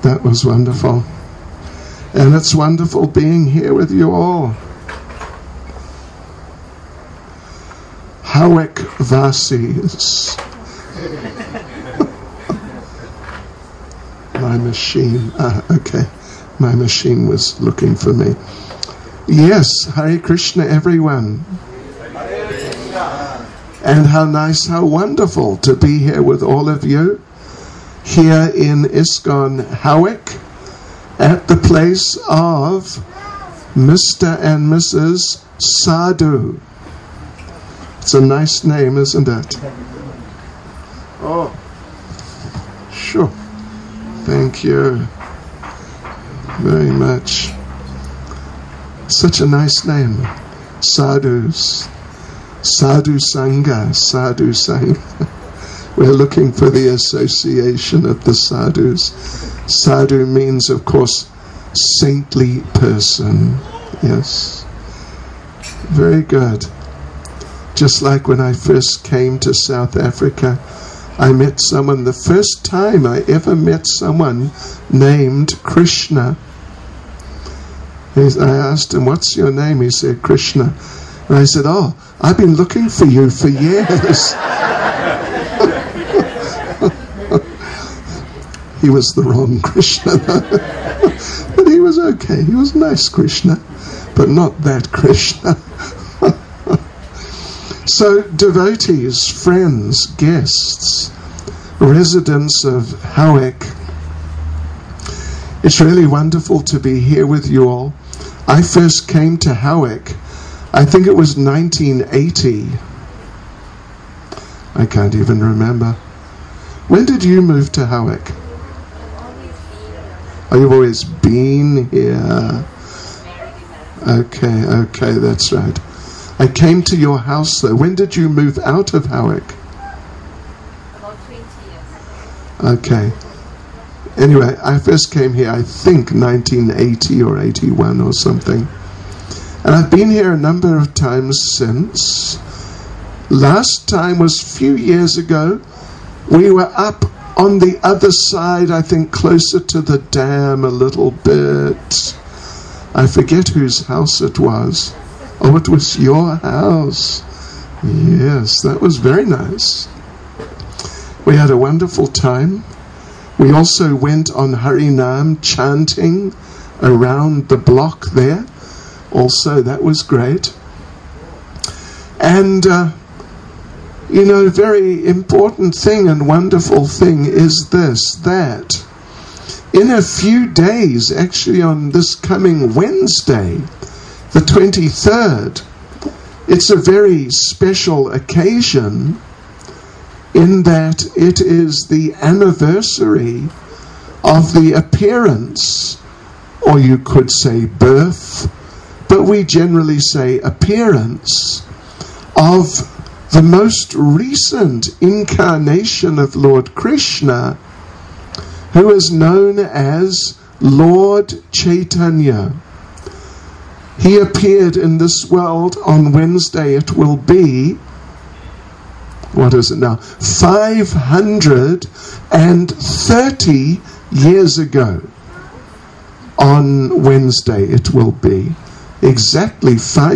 That was wonderful. And it's wonderful being here with you all. Howick Vasis. My machine. Okay. My machine was looking for me. Yes, Hare Krishna, everyone. And how nice, how wonderful to be here with all of you. Here in ISKCON Howick, at the place of Mr. and Mrs. Sadhu. It's a nice name, isn't it? Oh, sure. Thank you very much. Such a nice name. Sadhus. Sadhu Sangha. Sadhu Sangha. We're looking for the association of the sadhus. Sadhu means, of course, saintly person. Yes. Very good. Just like when I first came to South Africa, I met someone, the first time I ever met someone named Krishna. I asked him, "What's your name?" He said, "Krishna." And I said, "Oh, I've been looking for you for years." He was the wrong Krishna, though. But he was okay. He was nice Krishna, but not that Krishna. So, devotees, friends, guests, residents of Howick, it's really wonderful to be here with you all. I first came to Howick, I think it was 1980. I can't even remember. When did you move to Howick? Oh, you've always been here. Okay, that's right. I came to your house though. When did you move out of Howick? About 20 years. Okay. Anyway, I first came here, I think, 1980 or 81 or something. And I've been here a number of times since. Last time was a few years ago. We were up on the other side, I think, closer to the dam a little bit. I forget whose house it was. Oh, it was your house. Yes, that was very nice. We had a wonderful time. We also went on Harinam chanting around the block there. Also, that was great. And, very important thing and wonderful thing is this, that in a few days, actually on this coming Wednesday, the 23rd, it's a very special occasion in that it is the anniversary of the appearance, or you could say birth, but we generally say appearance, of the most recent incarnation of Lord Krishna, who is known as Lord Chaitanya. He appeared in this world on Wednesday. It will be, what is it now, 530 years ago. On Wednesday it will be exactly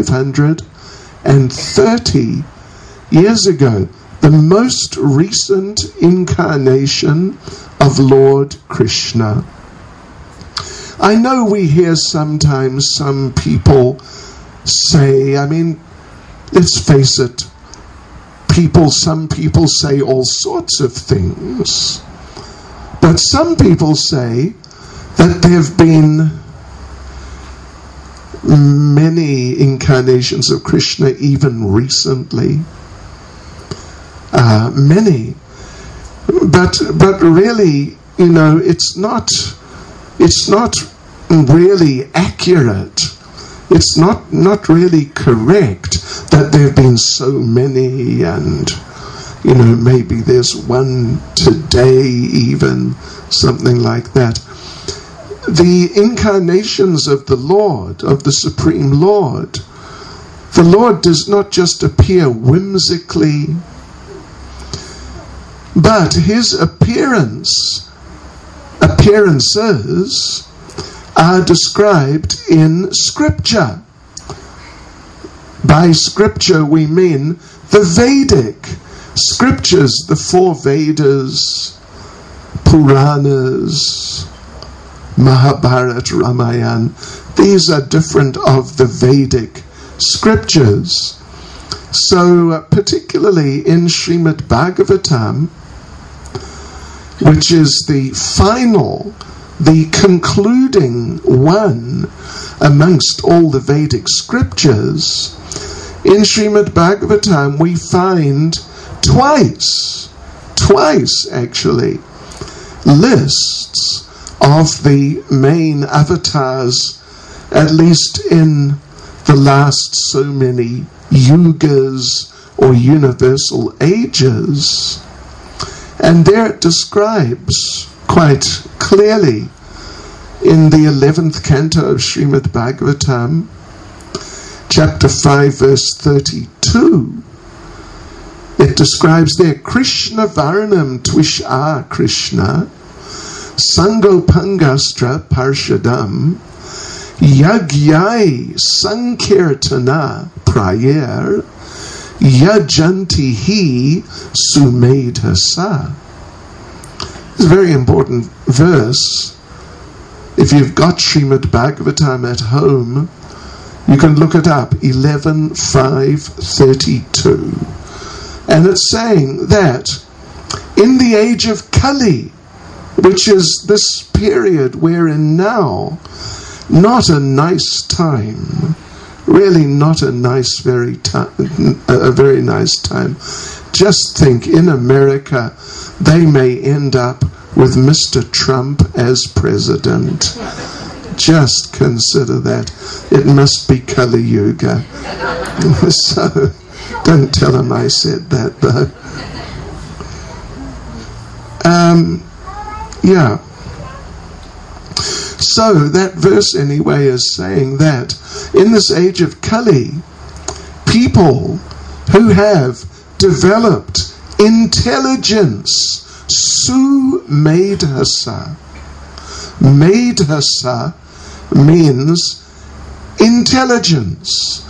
530 years ago, the most recent incarnation of Lord Krishna. I know we hear sometimes some people say, let's face it, some people say all sorts of things. But some people say that there have been many incarnations of Krishna even recently. Many. But really, it's not really accurate. It's not really correct that there have been so many, and maybe there's one today even, something like that. The incarnations of the Lord, of the Supreme Lord, the Lord does not just appear whimsically, but his appearance appearances are described in Scripture. By Scripture we mean the Vedic Scriptures, the 4 Vedas, Puranas, Mahabharata, Ramayana. These are different of the Vedic Scriptures. So particularly in Srimad Bhagavatam, which is the final, the concluding one amongst all the Vedic scriptures, in Srimad Bhagavatam we find twice actually, lists of the main avatars, at least in the last so many yugas or universal ages. And there it describes quite clearly in the 11th canto of Srimad Bhagavatam, chapter 5, verse 32, it describes there, Krishna Varnam Twisha Krishna, Sangopangastra Parshadam, Yagyai Sankirtana Prayer, Yajantihi Sumedhasa. It's a very important verse. If you've got Srimad Bhagavatam at home, you can look it up, 11.5.32. And it's saying that in the age of Kali, which is this period we're in now, not a nice time, really not a very nice time. Just think, in America, they may end up with Mr. Trump as president. Just consider that. It must be Kali Yuga. So, don't tell him I said that, though. Yeah. So, that verse anyway is saying that in this age of Kali, people who have developed intelligence, Sumedhasa. Medhasa means intelligence.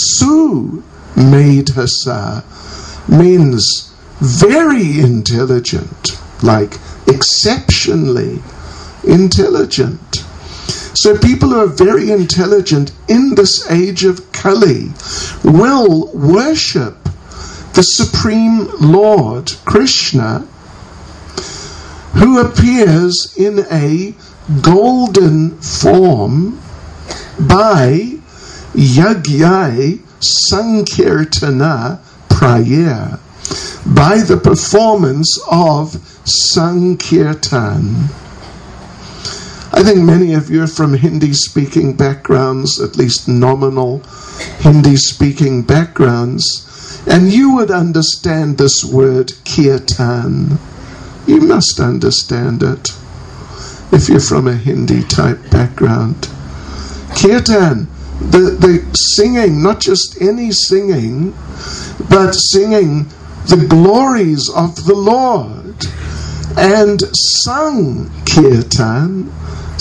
Sumedhasa means very intelligent, like exceptionally intelligent. So people who are very intelligent in this age of Kali will worship the Supreme Lord, Krishna, who appears in a golden form by Yagyai Sankirtana prayer, by the performance of Sankirtan. I think many of you are from Hindi-speaking backgrounds, at least nominal Hindi-speaking backgrounds, and you would understand this word kirtan. You must understand it if you're from a Hindi-type background. Kirtan, the singing, not just any singing, but singing the glories of the Lord. And Sankirtan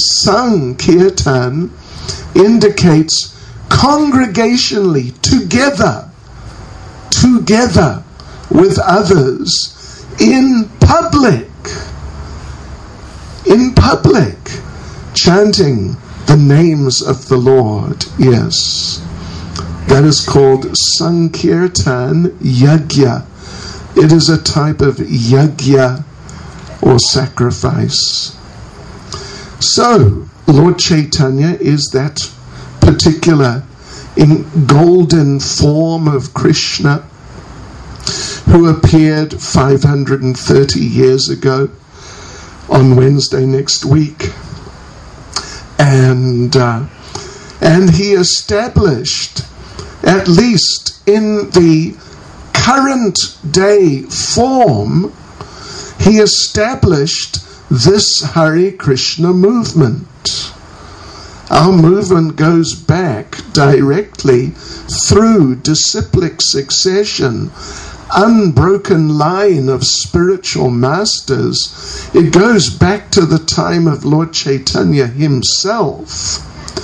indicates congregationally, together with others, in public, chanting the names of the Lord. Yes, that is called Sankirtan Yagya. It is a type of yagya or sacrifice. So, Lord Chaitanya is that particular golden form of Krishna who appeared 530 years ago on Wednesday next week. And he established, at least in the current day form, he established this Hare Krishna movement. Our movement goes back directly through disciplic succession unbroken line of spiritual masters. It goes back to the time of Lord Chaitanya himself,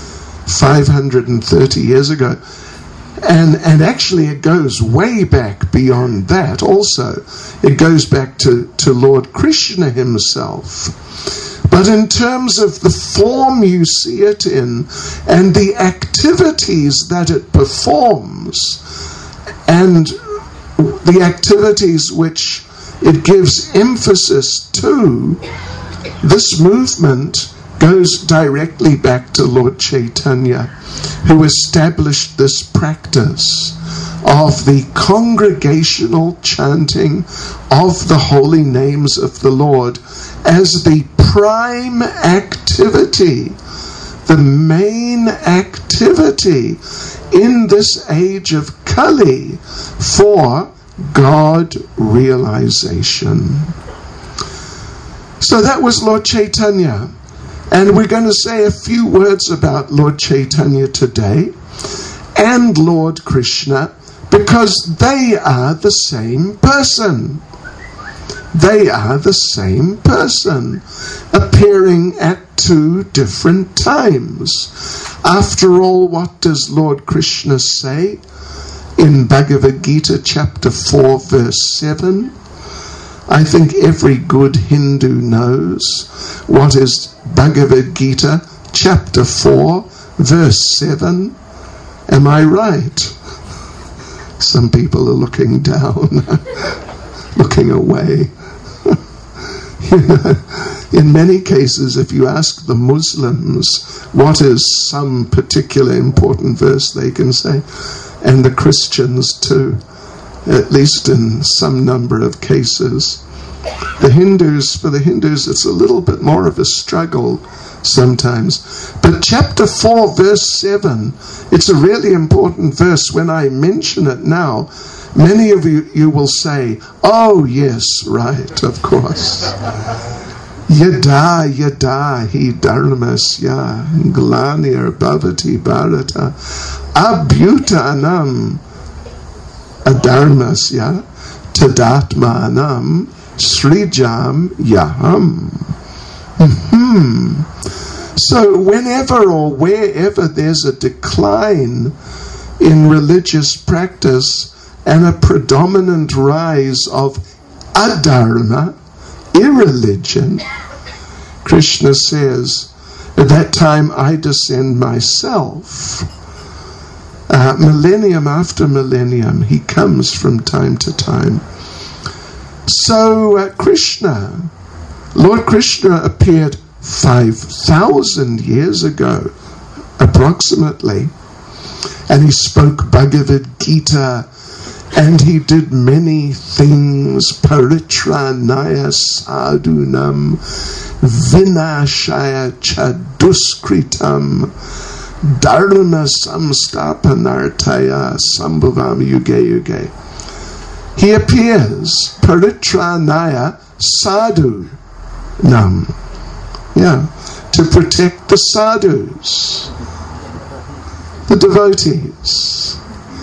530 years ago. And actually it goes way back beyond that also. It goes back to Lord Krishna himself. But in terms of the form you see it in, and the activities that it performs, and the activities which it gives emphasis to, this movement goes directly back to Lord Chaitanya, who established this practice of the congregational chanting of the holy names of the Lord as the prime activity, the main activity in this age of Kali for God realization. So that was Lord Chaitanya. And we're going to say a few words about Lord Chaitanya today and Lord Krishna, because they are the same person. They are the same person, appearing at two different times. After all, what does Lord Krishna say in Bhagavad Gita chapter 4 verse 7? I think every good Hindu knows what is Bhagavad Gita chapter 4 verse 7. Am I right? Some people are looking down, looking away. You know, in many cases, if you ask the Muslims what is some particular important verse, they can say, and the Christians too, at least in some number of cases. For the Hindus, it's a little bit more of a struggle sometimes. But chapter 4, verse 7, it's a really important verse. When I mention it now, many of you will say, oh yes, right, of course. Yada hi dharmasya glanir bhavati bharata abhyutanam adharmasya tadatmanam srijam yaham. So whenever or wherever there's a decline in religious practice and a predominant rise of adharma, irreligion, Krishna says, at that time I descend myself. Millennium after millennium, he comes from time to time. So Krishna, Lord Krishna appeared 5,000 years ago, approximately, and he spoke Bhagavad Gita, and he did many things, paritranaya sadhunam, vinashaya chaduskritam, dharma samstapanartaya sambhavam yuge yuge. He appears, paritranaya sadhunam, to protect the sadhus, the devotees.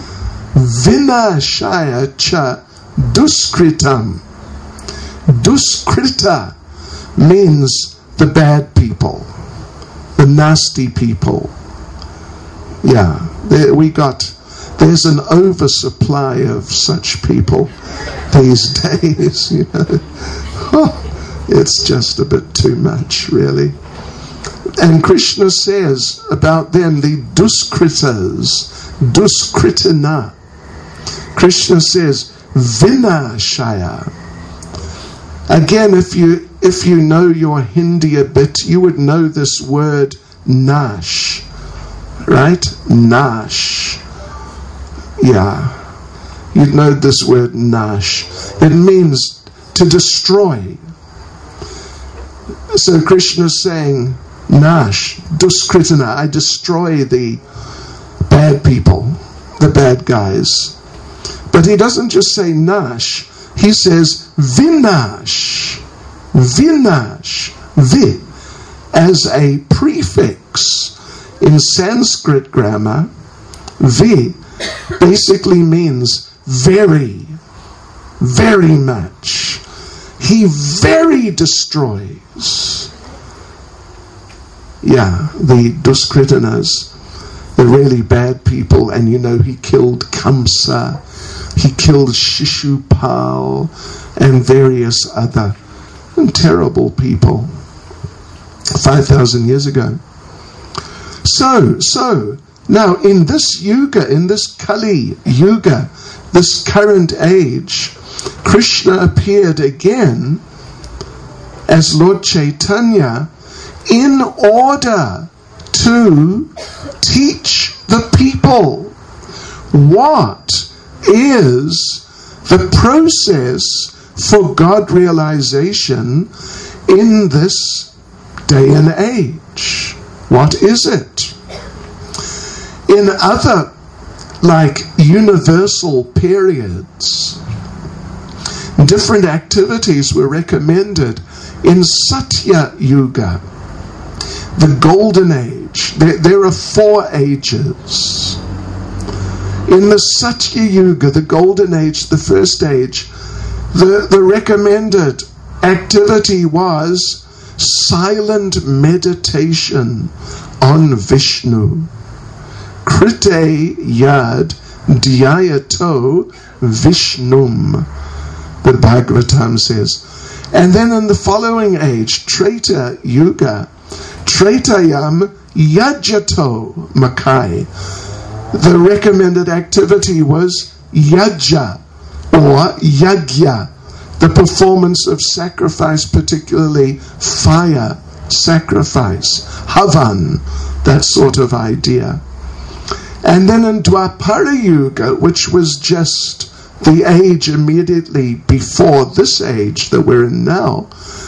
Vinashaya cha duskritam. Duskrita means the bad people, the nasty people. There's an oversupply of such people these days, you know. It's just a bit too much, really. And Krishna says about them, the duskritas, duskritana. Krishna says, vinashaya. Again, if you know your Hindi a bit, you would know this word nash, right? Nash. Yeah. You'd know this word nash. It means to destroy. So Krishna's saying, nash, duskritana, I destroy the bad people, the bad guys. But he doesn't just say nash, he says vinash, vinash, vi, as a prefix. In Sanskrit grammar, vi basically means very, very much. He very destroys. Yeah, the Duskritanas, the really bad people, and you know he killed Kamsa, he killed Shishupal, and various other terrible people 5,000 years ago. So, now in this Yuga, in this Kali Yuga, this current age, Krishna appeared again as Lord Chaitanya in order to teach the people what is the process for God realization in this day and age. What is it? In other, like, universal periods, different activities were recommended. In Satya Yuga, the golden age, there are 4 ages. In the Satya Yuga, the golden age, the first age, the recommended activity was silent meditation on Vishnu. Krite yad dhyayato Vishnum, the Bhagavatam says. And then in the following age, Treta Yuga, Tretayam Yajyato Makai, the recommended activity was Yajja or Yagya, the performance of sacrifice, particularly fire sacrifice, Havan, that sort of idea. And then in Dwapara Yuga, which was just the age immediately before this age that we're in now,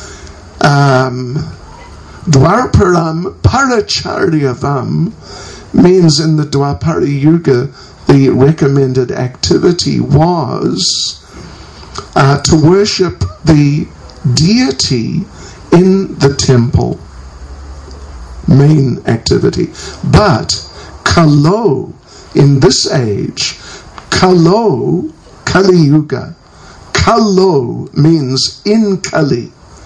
Dwarparam Paracharyavam means in the Dwapara Yuga, the recommended activity was to worship the deity in the temple. Main activity. But Kalo, in this age, Kalo, Kali Yuga, Kalo means in Kali.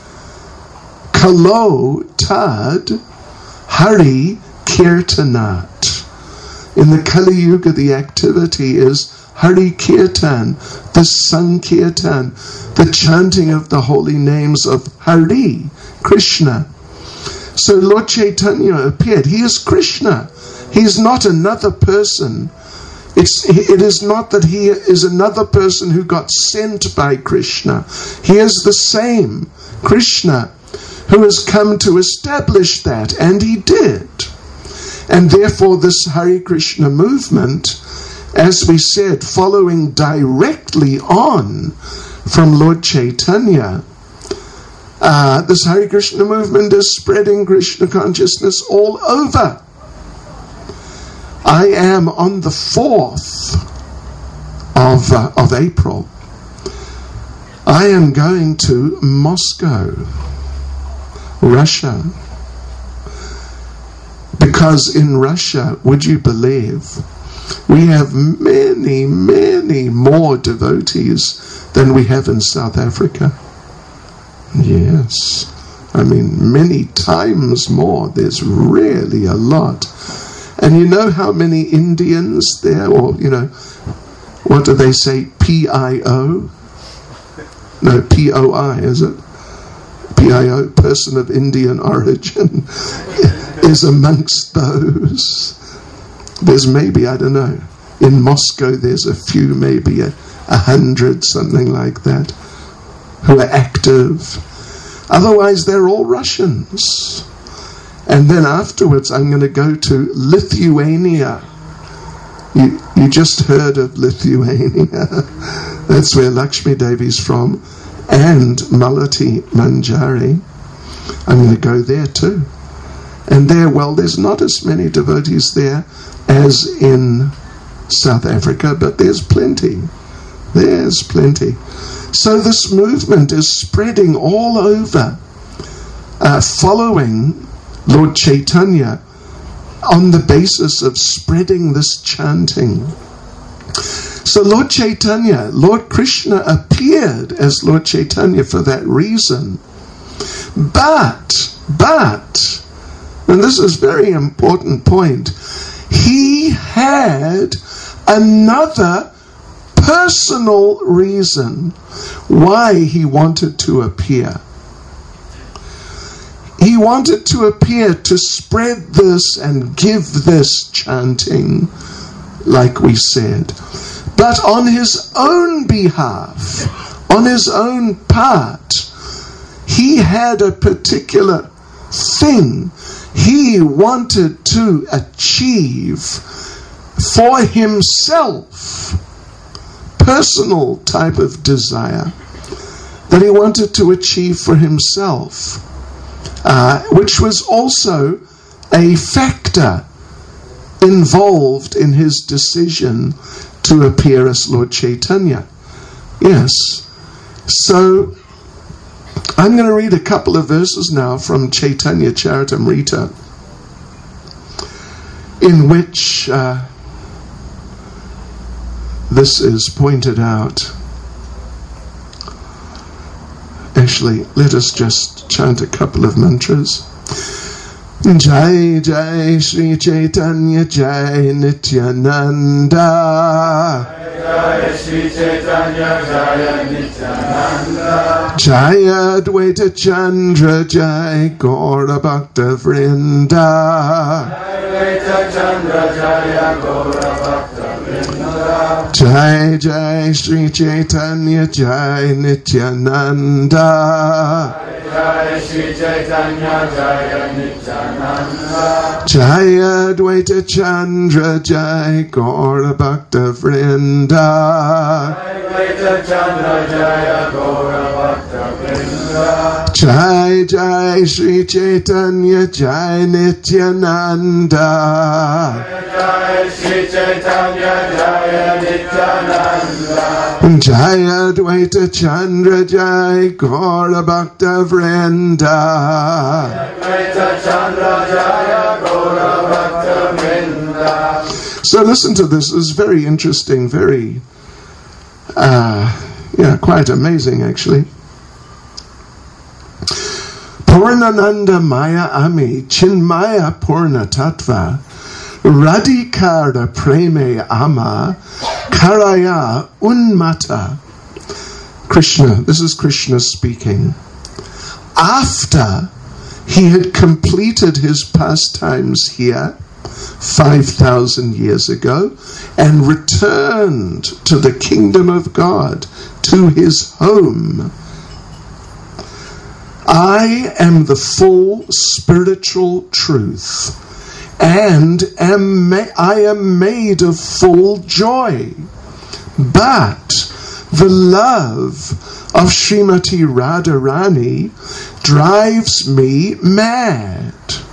Kalo Tad Hari Kirtanat. In the Kali Yuga, the activity is Hari Kirtan, the Sankirtan, the chanting of the holy names of Hari, Krishna. So Lord Chaitanya appeared. He is Krishna. He is not another person. It is not that he is another person who got sent by Krishna. He is the same Krishna who has come to establish that, and he did. And therefore this Hare Krishna movement, as we said, following directly on from Lord Chaitanya, this Hare Krishna movement is spreading Krishna consciousness all over. I am on the 4th of April. I am going to Moscow, Russia. Because in Russia, would you believe, we have many, many more devotees than we have in South Africa. Yes. I mean, many times more. There's really a lot. And you know how many Indians there, or, you know, what do they say, P-I-O? No, P-O-I, is it? P-I-O, person of Indian origin, is amongst those. There's maybe, I don't know, in Moscow there's a few, maybe 100, something like that, who are active. Otherwise, they're all Russians. And then afterwards, I'm going to go to Lithuania. You just heard of Lithuania. That's where Lakshmi Devi's from. And Malati Manjari. I'm going to go there too. And there, well, there's not as many devotees there as in South Africa, but there's plenty. There's plenty. So this movement is spreading all over, following Lord Chaitanya on the basis of spreading this chanting. So Lord Chaitanya, Lord Krishna appeared as Lord Chaitanya for that reason. But, and this is a very important point, he had another personal reason why he wanted to appear. He wanted to appear to spread this and give this chanting, like we said. But on his own behalf, on his own part, he had a particular thing he wanted to achieve for himself, personal type of desire that he wanted to achieve for himself, which was also a factor involved in his decision to appear as Lord Chaitanya. Yes. So I'm going to read a couple of verses now from Chaitanya Charitamrita, in which this is pointed out. Actually, let us just chant a couple of mantras. Jai Jai Sri Chaitanya Jai Nityananda. Jai Sri Chaitanya Jai Nityananda. Jai Advaita Chandra Jai Gaura Bhakta Vrinda. Jai Advaita Chandra Jai Gaura Bhakta Vrinda. Jai Jai Sri Chaitanya Jai Nityananda. Jai Sri Chaitanya Jai Nityananda. Jai Advaita Chandra Jai Gaura Bhakta Vrinda. Jai Advaita Chandra Jai Gaura Bhakta Vrinda. Jai Jai Sri Chaitanya Jai Nityananda. Jai Sri Chaitanya Jai Nityananda. Jai Advaita Chandra Jai Gaura Bhakta Vrinda. Advaita Chandra Jai Gaura Bhakta Vrinda. So listen to this. It's very interesting, very, quite amazing actually. Purnananda Maya Ami Chinmaya Purna Tattva Radhikara Preme Ama Karaya Unmata. Krishna, this is Krishna speaking. After he had completed his pastimes here 5,000 years ago and returned to the kingdom of God, to his home, I am the full spiritual truth, and I am made of full joy. But the love of Srimati Radharani drives me mad.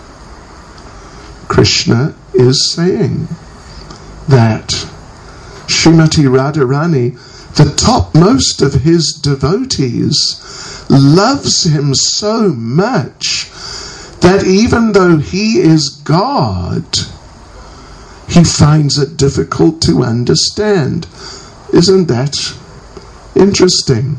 Krishna is saying that Srimati Radharani, the topmost of his devotees, loves him so much that even though he is God, he finds it difficult to understand. Isn't that interesting?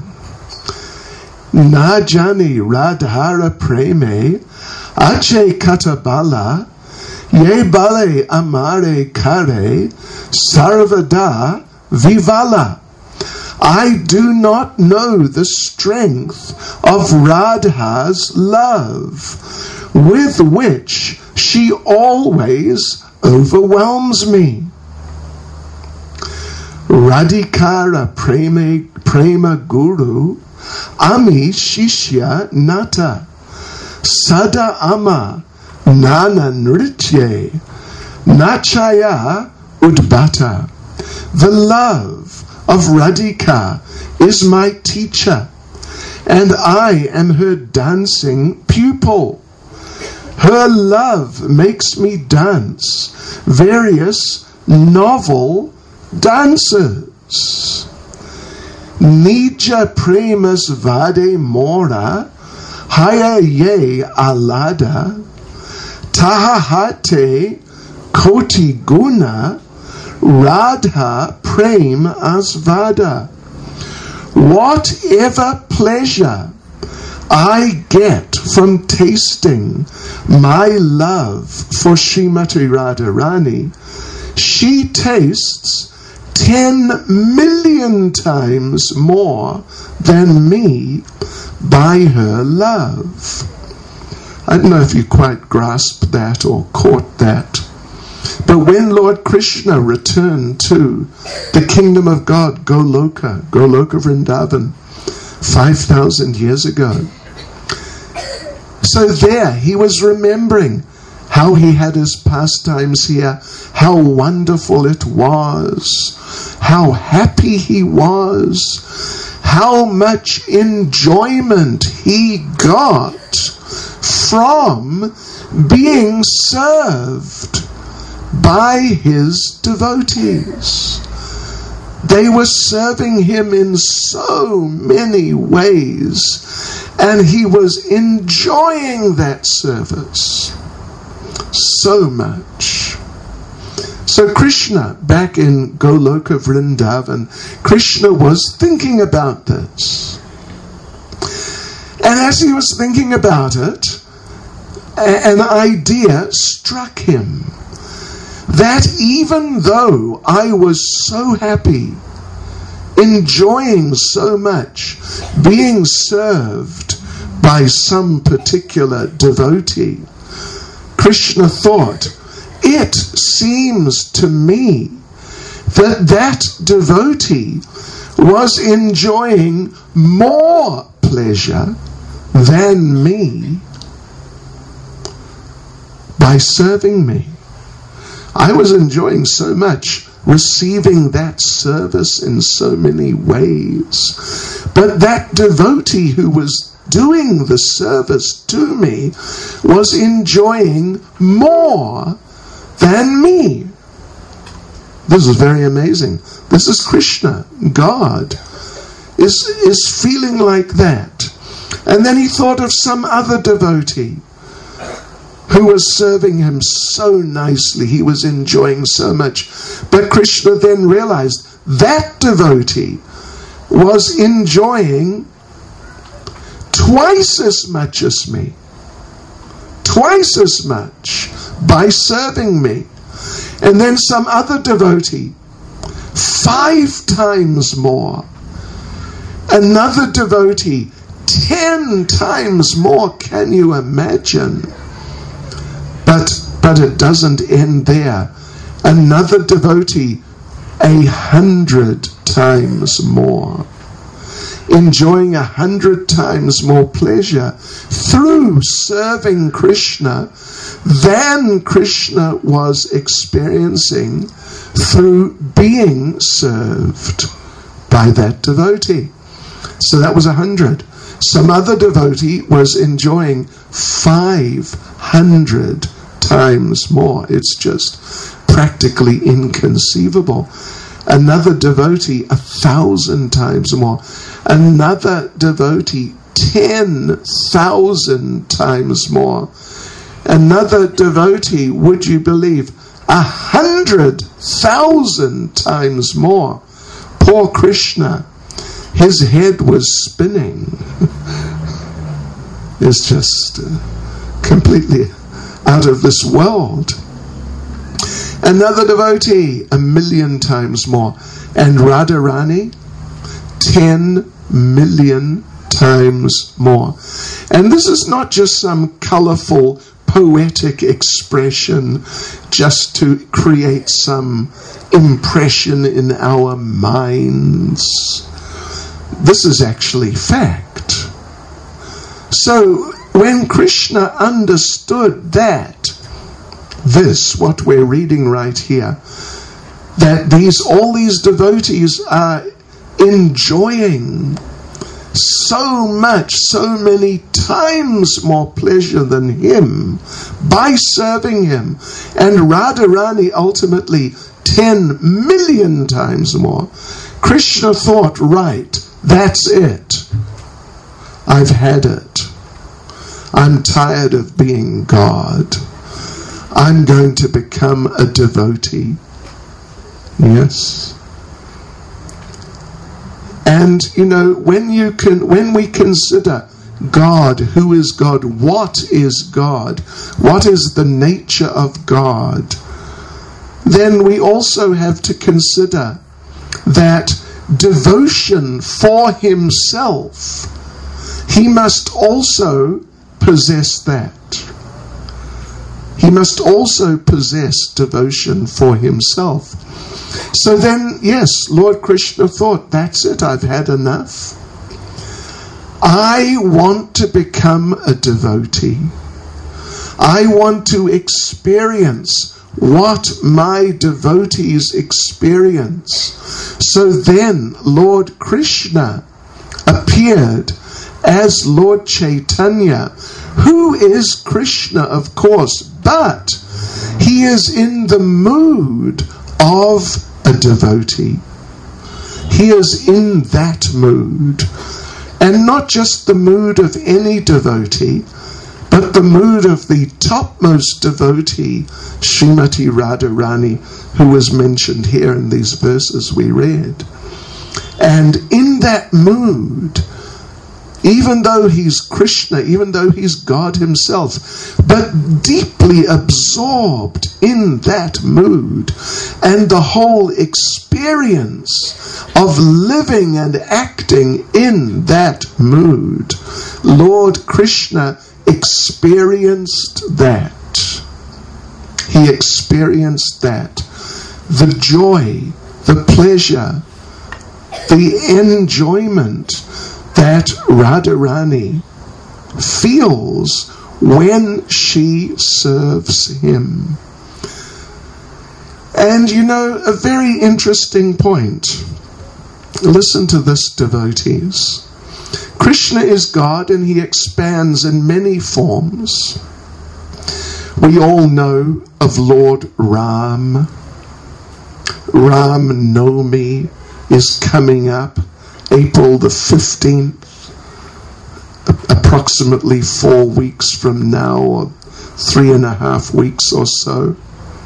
Na jani radhara preme ache katabala ye bale amare kare sarvada vivala. I do not know the strength of Radha's love, with which she always overwhelms me. Radhikara prema guru ami shishya nata sada ama nana nritye nachaya udbata. The love of Radhika is my teacher, and I am her dancing pupil. Her love makes me dance various novel dances. Nija premas vade mora haya ye alada tahahate koti guna Radha Prem Asvada. Whatever pleasure I get from tasting my love for Srimati Radharani, she tastes 10 million times more than me by her love. I don't know if you quite grasped that or caught that. But when Lord Krishna returned to the kingdom of God, Goloka Vrindavan, 5,000 years ago, so there he was remembering how he had his pastimes here, how wonderful it was, how happy he was, how much enjoyment he got from being served by his devotees. They were serving him in so many ways, and he was enjoying that service so much. So Krishna, back in Goloka Vrindavan, Krishna was thinking about this. And as he was thinking about it, an idea struck him that even though I was so happy, enjoying so much, being served by some particular devotee, Krishna thought, it seems to me that that devotee was enjoying more pleasure than me by serving me. I was enjoying so much receiving that service in so many ways. But that devotee who was doing the service to me was enjoying more than me. This is very amazing. This is Krishna, God, is feeling like that. And then he thought of some other devotee who was serving him so nicely. He was enjoying so much. But Krishna then realized that devotee was enjoying twice as much as me. Twice as much by serving me. And then some other devotee, 5 times more. Another devotee, 10 times more. Can you imagine? But it doesn't end there. Another devotee, 100 times more. Enjoying 100 times more pleasure through serving Krishna than Krishna was experiencing through being served by that devotee. So that was 100. Some other devotee was enjoying 500 times more. It's just practically inconceivable. Another devotee 1,000 times more. Another devotee 10,000 times more. Another devotee, would you believe, 100,000 times more. Poor Krishna, his head was spinning. It's just completely out of this world. Another devotee, 1,000,000 times more. And Radharani, 10 million times more. And this is not just some colorful, poetic expression just to create some impression in our minds. This is actually fact. So when Krishna understood that, what we're reading right here, that all these devotees are enjoying so much, so many times more pleasure than him by serving him, and Radharani ultimately 10 million times more, Krishna thought, right, that's it. I've had it. I'm tired of being God. I'm going to become a devotee. Yes. And, you know, when we consider God, who is God, what is God, what is the nature of God, then we also have to consider that devotion for himself, he must also possess that. He must also possess devotion for himself. So then, yes, Lord Krishna thought, that's it, I've had enough. I want to become a devotee. I want to experience what my devotees experience. So then Lord Krishna appeared as Lord Chaitanya, who is Krishna, of course, but he is in the mood of a devotee. He is in that mood. And not just the mood of any devotee, but the mood of the topmost devotee, Srimati Radharani, who was mentioned here in these verses we read. And in that mood, even though he's Krishna, even though he's God himself, but deeply absorbed in that mood, and the whole experience of living and acting in that mood, Lord Krishna experienced that. He experienced that. The joy, the pleasure, the enjoyment that Radharani feels when she serves him. And you know, a very interesting point. Listen to this, devotees. Krishna is God and he expands in many forms. We all know of Lord Ram. Ram Navami is coming up, April the 15th, approximately 4 weeks from now, or 3.5 weeks or so.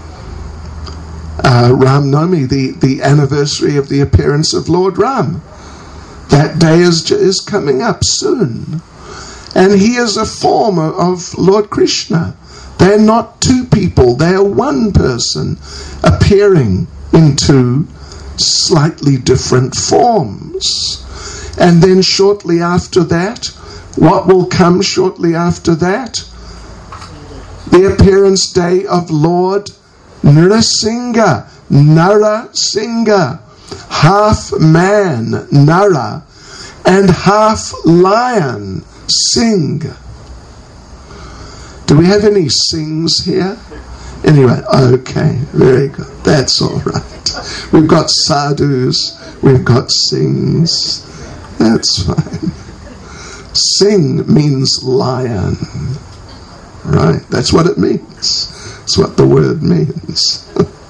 Ram Navami, the anniversary of the appearance of Lord Ram. That day is coming up soon. And he is a form of Lord Krishna. They're not two people, they're one person appearing in two slightly different forms. And then shortly after that, what will come shortly after that? The appearance day of Lord Nrasingha, Narasingha, half man, Nara, and half lion, Singh. Do we have any Singhs here? Anyway, okay, very good. That's all right. We've got sadhus, we've got Singhs. That's fine. Singh means lion. Right, that's what it means. That's what the word means.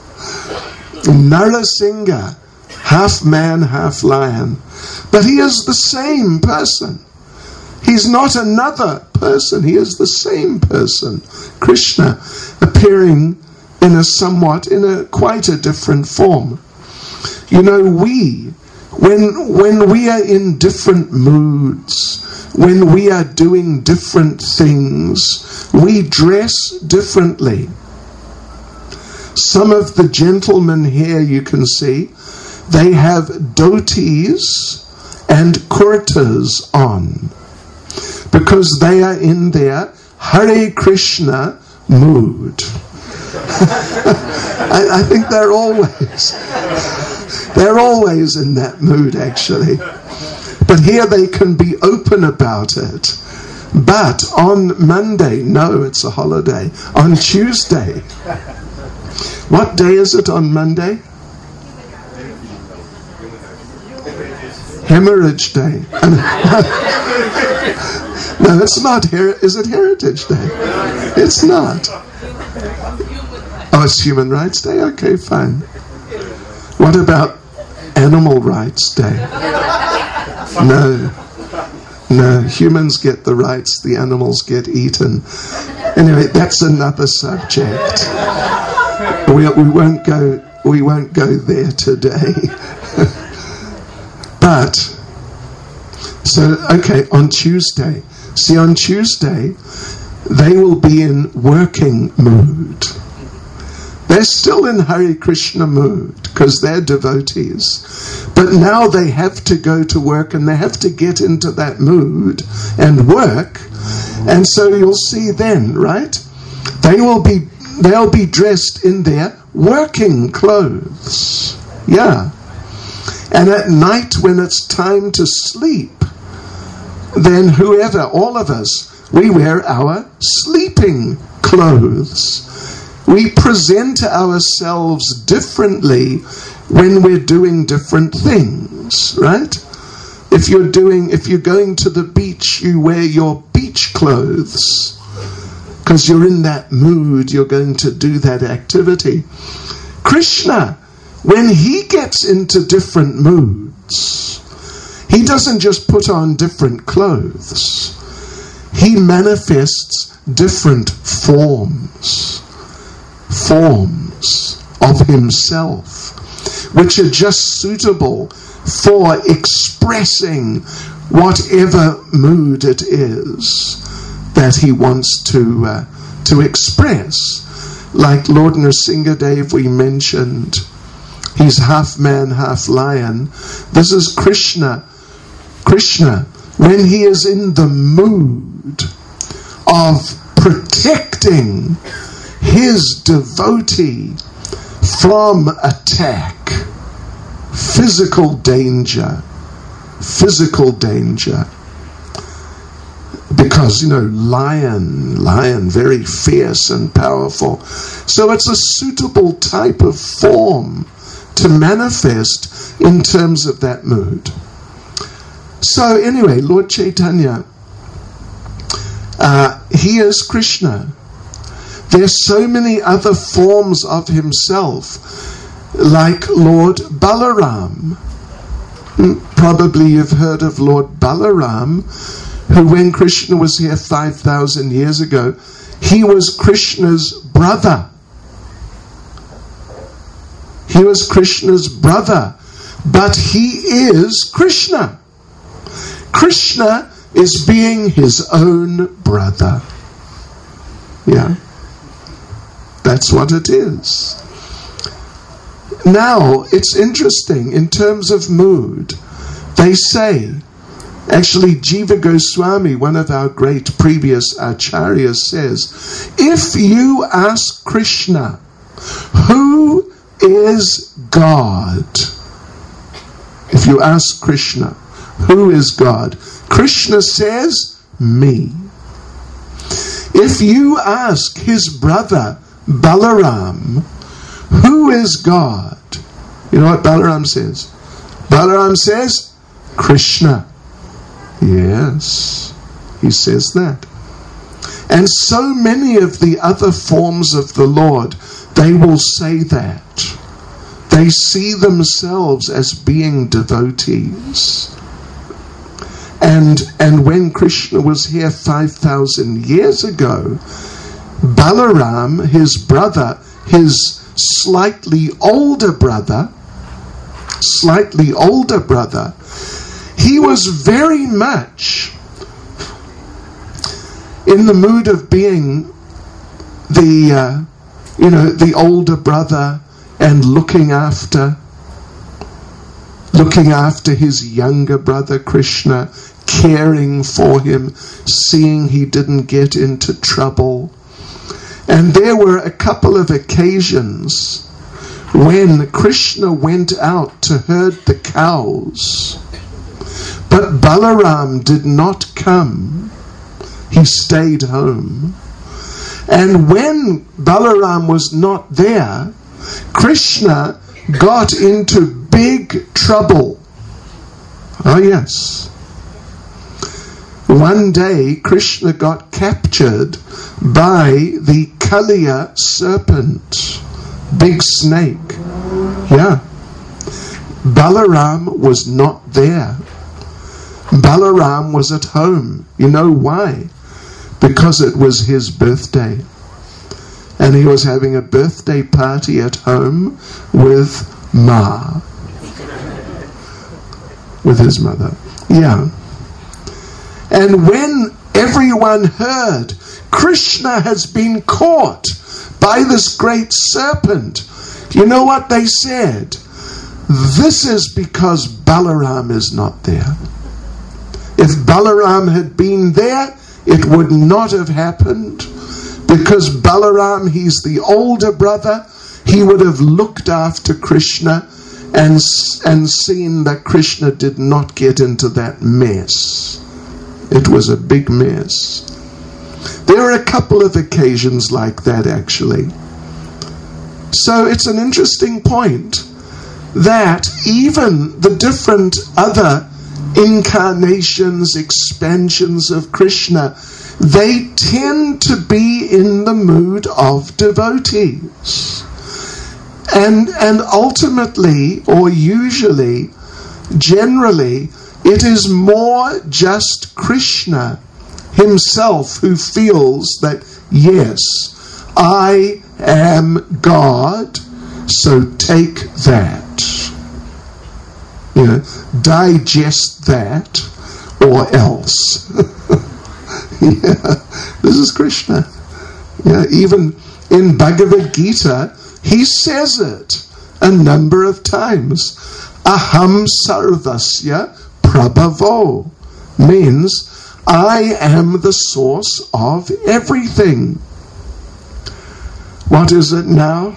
Narasingha, half man, half lion. But he is the same person. He's not another person. He is the same person. Krishna appearing in quite a different form. You know, when we are in different moods, when we are doing different things, we dress differently. Some of the gentlemen here, you can see, they have dhotis and kurtas on, because they are in their Hare Krishna mood. I think they're always in that mood, actually. But here they can be open about it. But on Monday, no, it's a holiday. On Tuesday, what day is it on Monday? Hemorrhage Day. No, it's not. Is it Heritage Day? It's not. Oh, it's Human Rights Day? Okay, fine. What about Animal Rights Day? No, humans get the rights, the animals get eaten. Anyway, that's another subject. We won't go we won't go there today. But, so, okay, on Tuesday. See, on Tuesday, they will be in working mood. They're still in Hare Krishna mood because they're devotees. But now they have to go to work and they have to get into that mood and work. And so you'll see then, right? They'll be dressed in their working clothes. Yeah. And at night when it's time to sleep, then whoever, all of us, we wear our sleeping clothes. We present ourselves differently when we're doing different things, right? If you're going to the beach, you wear your beach clothes because you're in that mood, you're going to do that activity. Krishna, when he gets into different moods, he doesn't just put on different clothes. He manifests different forms of himself, which are just suitable for expressing whatever mood it is that he wants to express. Like Lord Nrsingadev, we mentioned, he's half man, half lion. This is Krishna. Krishna, when he is in the mood of protecting his devotee from attack, physical danger, because, lion, very fierce and powerful. So it's a suitable type of form to manifest in terms of that mood. So anyway, Lord Chaitanya, he is Krishna. There's so many other forms of himself, like Lord Balaram. Probably you've heard of Lord Balaram, who when Krishna was here 5,000 years ago, he was Krishna's brother. He was Krishna's brother, but he is Krishna. Krishna is being his own brother. Yeah. That's what it is. Now, it's interesting, in terms of mood, they say, actually Jiva Goswami, one of our great previous acharyas, says, if you ask Krishna, who is God? If you ask Krishna, who is God? Krishna says, me. If you ask his brother, Balaram, who is God? You know what Balaram says? Balaram says, Krishna. Yes, he says that. And so many of the other forms of the Lord, they will say that. They see themselves as being devotees. And when Krishna was here 5,000 years ago, Balaram, his brother, his slightly older brother, he was very much in the mood of being the older brother and looking after his younger brother Krishna, caring for him, seeing he didn't get into trouble. And there were a couple of occasions when Krishna went out to herd the cows, but Balaram did not come. He stayed home. And when Balaram was not there, Krishna got into big trouble. Oh yes. One day Krishna got captured by the Kaliya serpent, big snake. Yeah. Balaram was not there. Balaram was at home. You know why? Because it was his birthday. and he was having a birthday party at home with Ma, with his mother. Yeah. And when everyone heard Krishna has been caught by this great serpent, you know what they said? This is because Balaram is not there. If Balaram had been there, it would not have happened, because Balaram, he's the older brother. He would have looked after Krishna and seen that Krishna did not get into that mess. It was a big mess. There are a couple of occasions like that, actually. So it's an interesting point that even the different other incarnations, expansions of Krishna, they tend to be in the mood of devotees. And ultimately, or usually, generally, it is more just Krishna himself who feels that, yes, I am God, so take that. You know, digest that or else. Yeah, this is Krishna. Yeah, even in Bhagavad Gita, he says it a number of times. Aham sarvasya prabhavo means I am the source of everything. What is it now?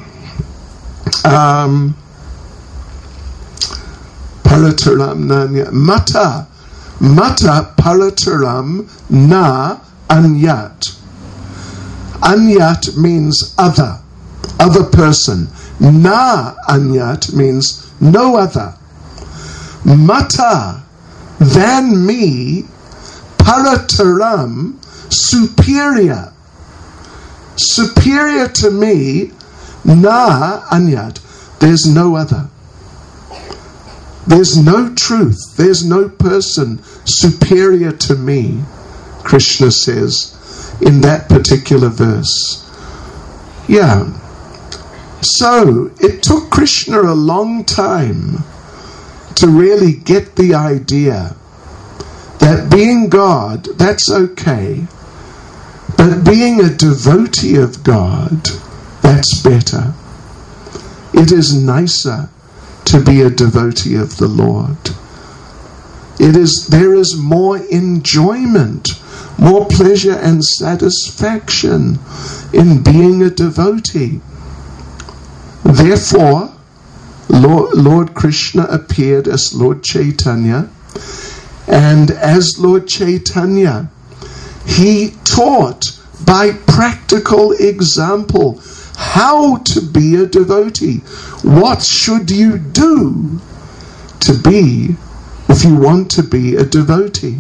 Parataram nanya mata parataram na anyat. Anyat means other person. Na anyat means no other. Mata, than me, parataram, superior to me, na anyat, there's no other. There's no truth, there's no person superior to me, Krishna says in that particular verse. Yeah. So it took Krishna a long time to really get the idea that being God, that's okay, but being a devotee of God, that's better. It is nicer to be a devotee of the Lord. There is more enjoyment, more pleasure and satisfaction in being a devotee. Therefore, Lord Krishna appeared as Lord Chaitanya, and as Lord Chaitanya, he taught by practical example how to be a devotee. What should you do to be, if you want to be a devotee?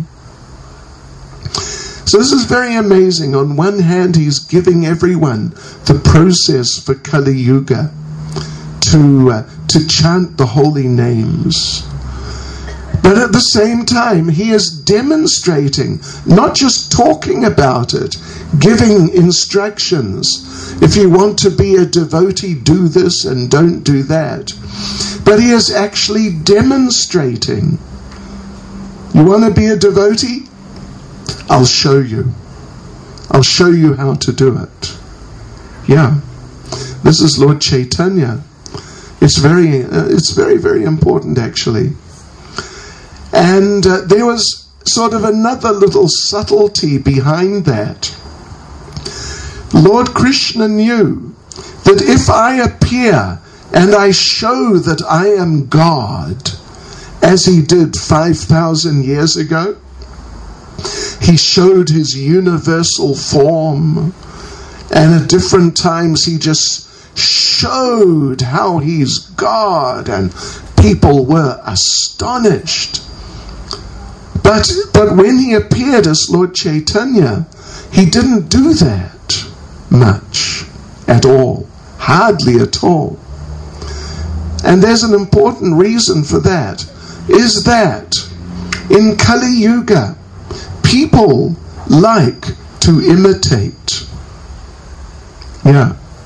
So this is very amazing. On one hand, he's giving everyone the process for Kali Yuga to chant the holy names. But at the same time, he is demonstrating, not just talking about it, giving instructions. If you want to be a devotee, do this and don't do that. But he is actually demonstrating. You want to be a devotee? I'll show you. I'll show you how to do it. Yeah. This is Lord Chaitanya. It's very, very important, actually. And there was sort of another little subtlety behind that. Lord Krishna knew that if I appear and I show that I am God, as he did 5,000 years ago, he showed his universal form, and at different times he just showed how he's God, and people were astonished. But when he appeared as Lord Chaitanya, he didn't do that much at all, hardly at all. And there's an important reason for that, is that in Kali Yuga, people like to imitate. Yeah.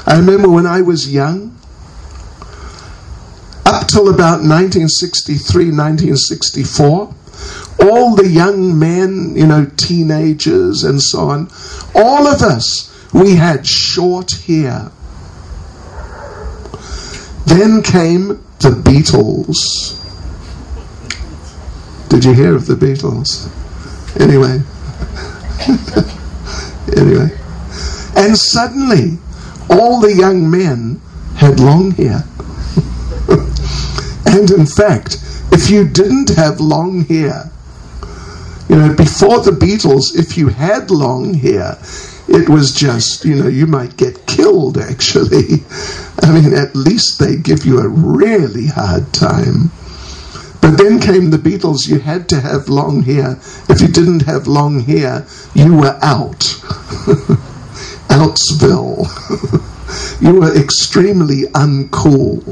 I remember when I was young, up till about 1963, 1964, all the young men, teenagers and so on, all of us, we had short hair. Then came the Beatles. Did you hear of the Beatles? Anyway. And suddenly, all the young men had long hair. And in fact, if you didn't have long hair, before the Beatles, if you had long hair, it was just, you might get killed, actually. I mean, at least they give you a really hard time. But then came the Beatles. You had to have long hair. If you didn't have long hair, you were out. Outsville. You were extremely uncool.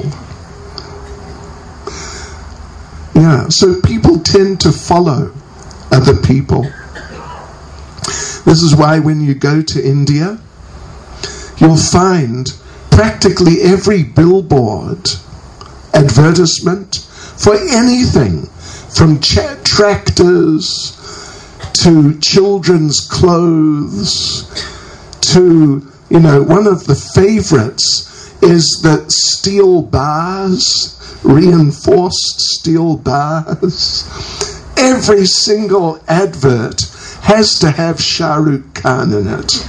Yeah, so people tend to follow other people. This is why when you go to India, you'll find practically every billboard, advertisement for anything from tractors to children's clothes to, one of the favorites is the steel bars, reinforced steel bars. Every single advert has to have Shah Rukh Khan in it.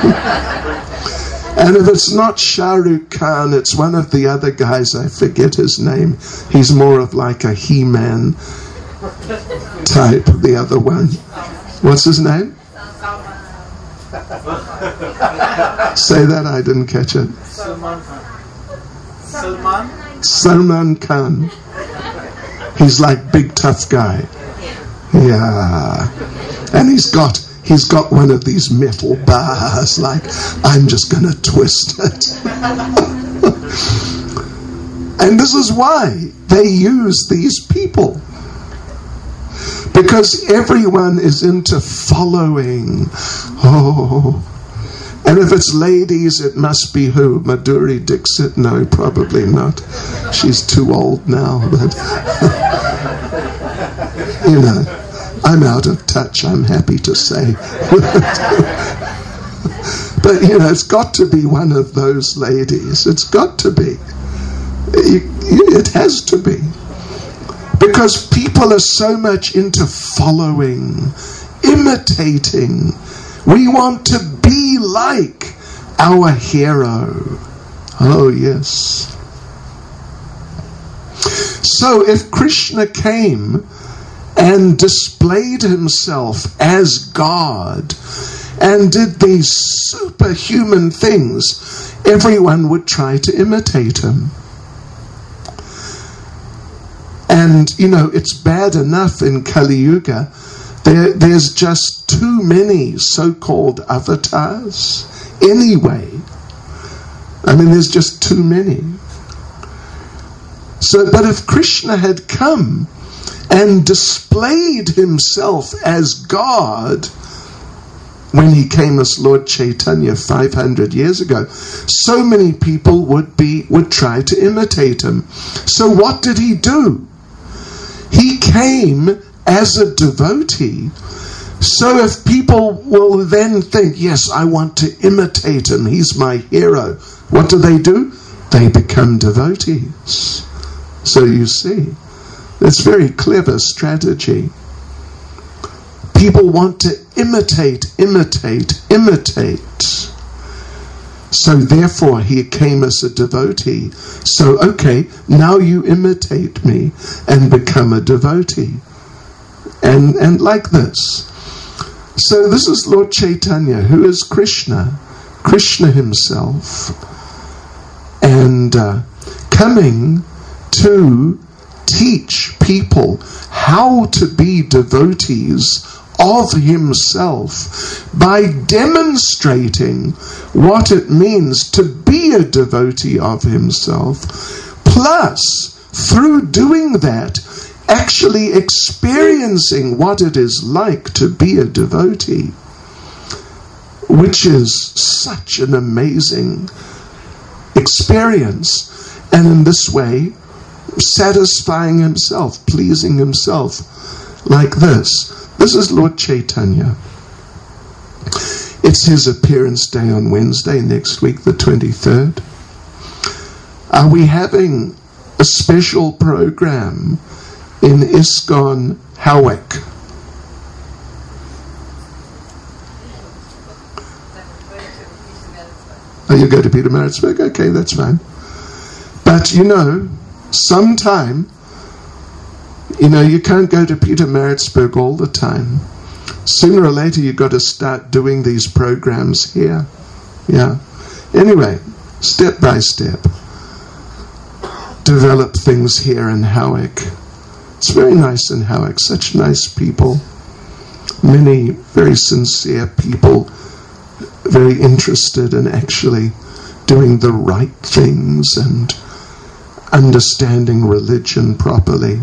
And if it's not Shah Rukh Khan, it's one of the other guys, I forget his name. He's more of like a He-Man type, the other one. What's his name? Say that, I didn't catch it. Salman Khan. He's like big tough guy. Yeah. And he's got one of these metal bars, like, I'm just going to twist it. And this is why they use these people. Because everyone is into following. Oh. And if it's ladies, it must be who? Madhuri Dixit? No, probably not. She's too old now, but I'm out of touch, I'm happy to say. But, it's got to be one of those ladies. It's got to be. It has to be. Because people are so much into following, imitating. We want to be like our hero. Oh, yes. So if Krishna came and displayed himself as God and did these superhuman things, everyone would try to imitate him. And, it's bad enough in Kali Yuga. There's just too many so-called avatars anyway. I mean, there's just too many. So, but if Krishna had come and displayed himself as God when he came as Lord Chaitanya 500 years ago, so many people would try to imitate him. So what did he do? He came as a devotee. So if people will then think, yes, I want to imitate him, he's my hero, what do? They become devotees. So you see, it's very clever strategy. People want to imitate. So therefore he came as a devotee. So okay, now you imitate me and become a devotee. And like this. So this is Lord Chaitanya, who is Krishna himself, and coming to teach people how to be devotees of himself by demonstrating what it means to be a devotee of himself, plus through doing that actually experiencing what it is like to be a devotee, which is such an amazing experience, and in this way satisfying himself, pleasing himself like this. This is Lord Chaitanya. It's his appearance day on Wednesday, next week the 23rd. Are we having a special program in ISKCON Hawick? Oh, you go to Pietermaritzburg? Okay, that's fine. But sometime, you can't go to Pietermaritzburg all the time. Sooner or later, you've got to start doing these programs here. Yeah. Anyway, step by step, develop things here in Hawick. It's very nice in Hawick. Such nice people. Many very sincere people, very interested in actually doing the right things and understanding religion properly.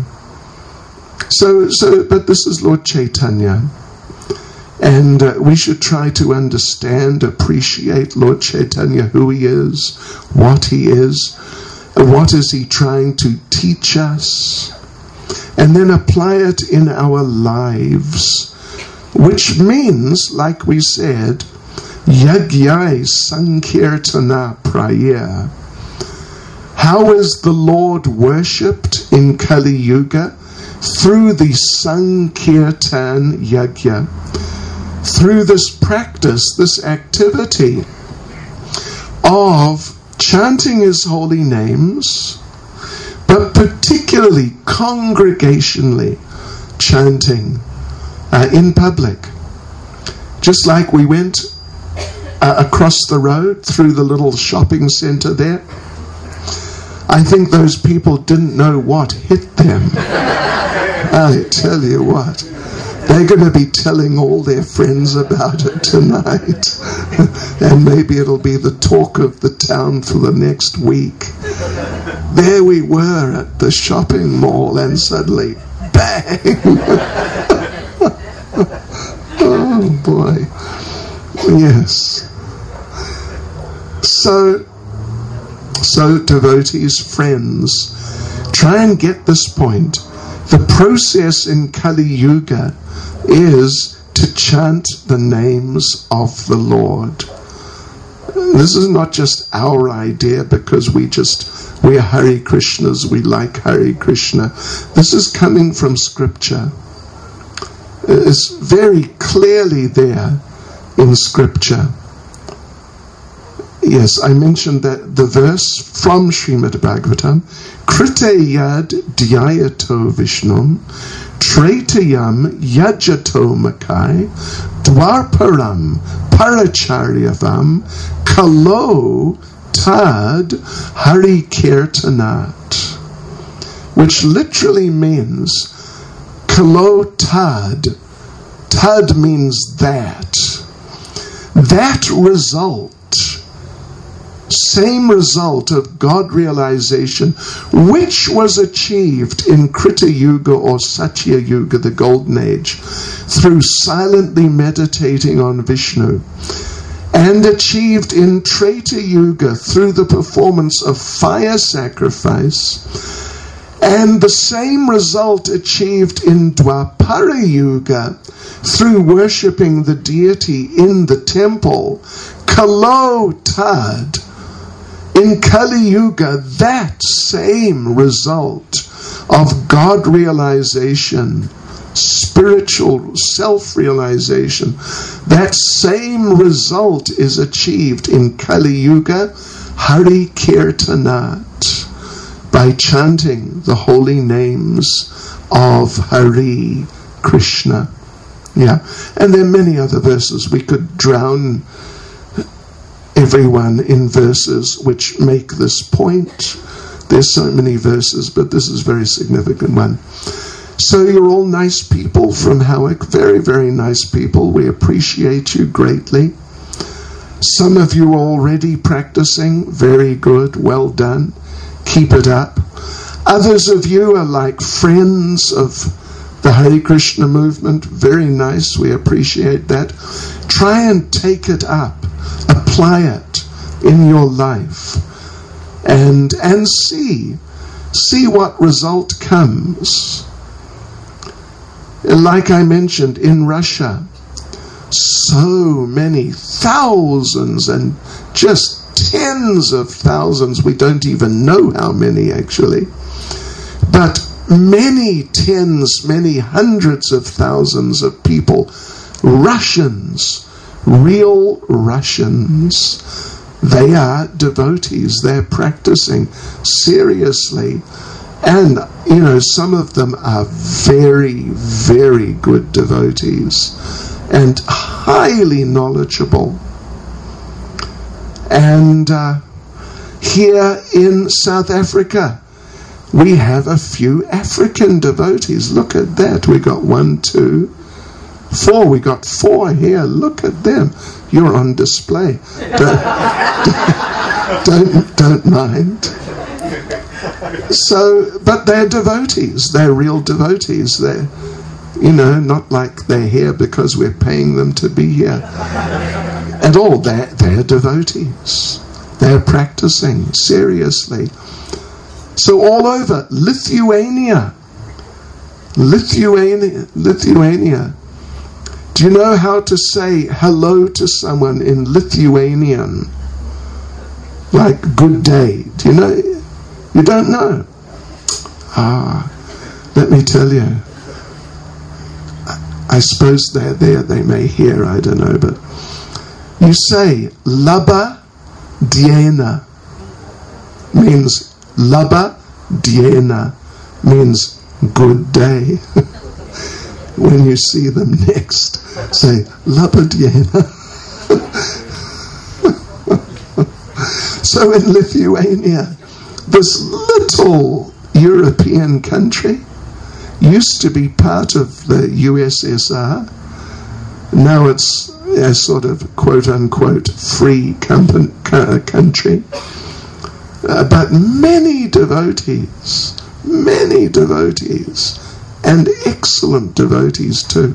But this is Lord Chaitanya. And we should try to understand, appreciate Lord Chaitanya, who he is, what is he trying to teach us, and then apply it in our lives, which means, like we said, Yagyai Sankirtana Praya. How is the Lord worshipped in Kali Yuga? Through the Sankirtan Yagya. Through this practice, this activity of chanting his holy names, but particularly congregationally chanting in public. Just like we went across the road through the little shopping center there. I think those people didn't know what hit them. I tell you what, they're going to be telling all their friends about it tonight. And maybe it'll be the talk of the town for the next week. There we were at the shopping mall and suddenly, bang! Oh boy. Yes. So devotees, friends, try and get this point. The process in Kali Yuga is to chant the names of the Lord. This is not just our idea because we're Hare Krishnas, we like Hare Krishna. This is coming from Scripture. It's very clearly there in Scripture. Yes, I mentioned that the verse from Srimad Bhagavatam, Krite yad dhyayato Vishnum, Tretayam yajato makai, Dwarparam paracharyavam, Kalo tad harikirtanat, which literally means Kalo tad. Tad means that. That result, same result of God realization, which was achieved in Krita Yuga or Satya Yuga, the Golden Age, through silently meditating on Vishnu, and achieved in Treta Yuga through the performance of fire sacrifice, and the same result achieved in Dwapara Yuga through worshipping the deity in the temple, Kalo Tad. In Kali Yuga, that same result of God realization, spiritual self-realization, that same result is achieved in Kali Yuga, Hari Kirtanat, by chanting the holy names of Hari Krishna. Yeah, and there are many other verses. We could drown everyone in verses which make this point. There's so many verses, but this is a very significant one. So you're all nice people from Hawick, very, very nice people. We appreciate you greatly. Some of you are already practicing, very good, well done. Keep it up. Others of you are like friends of the Hare Krishna movement, very nice, we appreciate that. Try and take it up. Apply it in your life. and see what result comes. Like I mentioned, in Russia, so many thousands and just tens of thousands, we don't even know how many actually, but many tens, many hundreds of thousands of people, Russians, real Russians, they are devotees, they're practicing seriously, and some of them are very, very good devotees and highly knowledgeable. And here in South Africa, we have a few African devotees. Look at that. We got 1, 2, 4. We got 4 here. Look at them. You're on display. Don't mind. So, but they're devotees. They're real devotees. They're, not like they're here because we're paying them to be here. At all, they're devotees. They're practicing seriously. So all over Lithuania. Do you know how to say hello to someone in Lithuanian? Like good day. Do you know? You don't know? Let me tell you. I suppose they're there, they may hear, I don't know, but you say Laba Diena means Laba Diena means good day. When you see them next, say Laba Diena. So in Lithuania, this little European country used to be part of the USSR. Now it's a sort of quote-unquote free country. But many devotees, and excellent devotees too.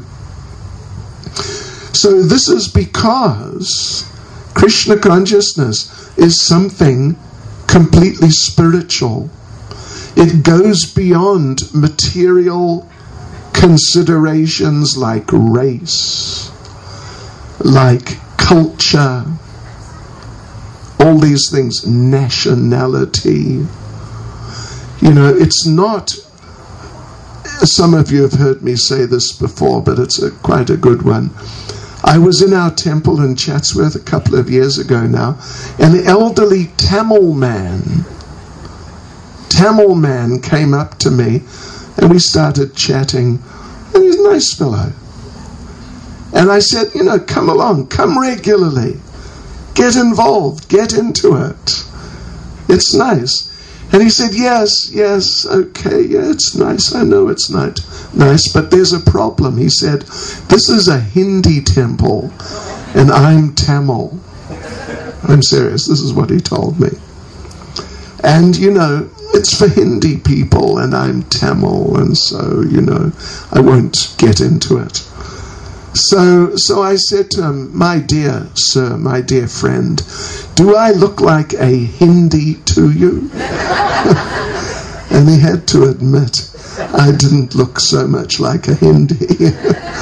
So this is because Krishna consciousness is something completely spiritual. It goes beyond material considerations like race, like culture, all these things, nationality. It's not, some of you have heard me say this before, but it's quite a good one. I was in our temple in Chatsworth a couple of years ago now. An elderly Tamil man came up to me and we started chatting, and he's a nice fellow. And I said, come along, come regularly, get involved, get into it. It's nice. And he said, yes, okay, yeah, it's nice. I know it's not nice, but there's a problem. He said, this is a Hindi temple, and I'm Tamil. I'm serious. This is what he told me. And, it's for Hindi people, and I'm Tamil, and so, I won't get into it. So I said to him, my dear sir, my dear friend, do I look like a Hindi to you? And he had to admit I didn't look so much like a Hindi.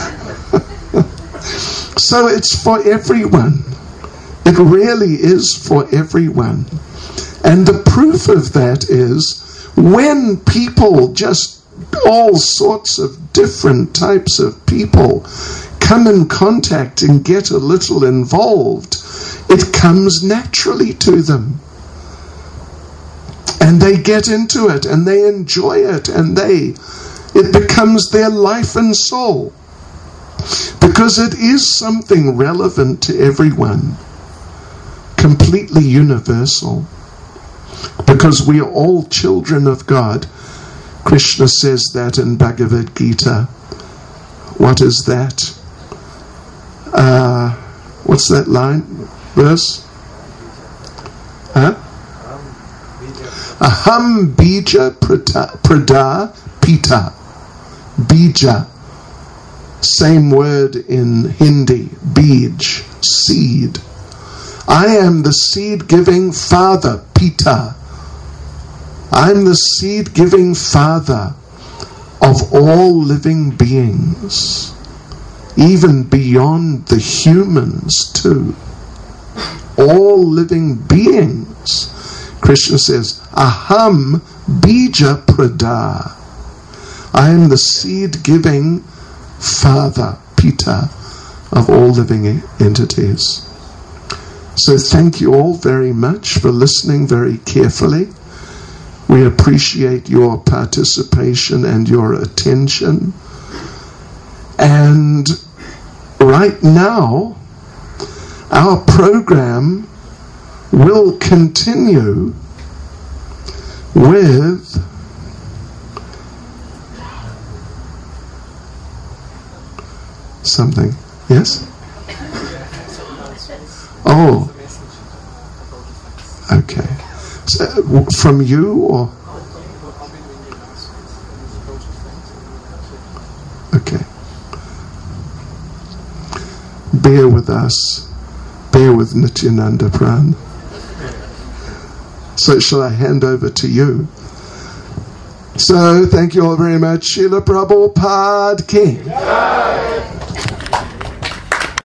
So it's for everyone. It really is for everyone. And the proof of that is when people, just all sorts of different types of people, come in contact and get a little involved, it comes naturally to them. And they get into it and they enjoy it, and it becomes their life and soul. Because it is something relevant to everyone, completely universal. Because we are all children of God. Krishna says that in Bhagavad Gita. What is that? What's that line? Verse? Aham bija prada pita. Bija. Same word in Hindi. Bij. Seed. I am the seed-giving father, Pita, I'm the seed-giving Father of all living beings, even beyond the humans too. All living beings. Krishna says, Aham bija prada. I am the seed-giving Father, Pita, of all living entities. So thank you all very much for listening very carefully. We appreciate your participation and your attention. And right now, our program will continue with something. Yes? Oh. Okay. So, from you or? Okay. Bear with us. Bear with Nityananda Pran. So shall I hand over to you? So thank you all very much. Srila Prabhupada Ki.